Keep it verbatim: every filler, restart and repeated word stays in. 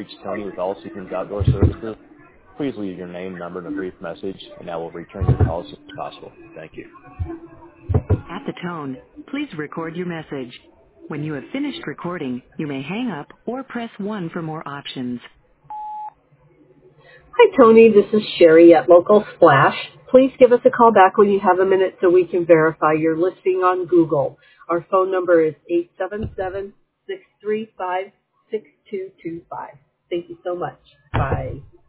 reached Tony with All Seasons Outdoor Services. Please leave your name, number, and a brief message, and I will return your call as soon as possible. Thank you. At the tone, please record your message. When you have finished recording, you may hang up or press one for more options. Hi, Tony. This is Sherry at Local Splash. Please give us a call back when you have a minute so we can verify your listing on Google. Our phone number is eight seven seven, six three five, six two two five. Thank you so much. Bye.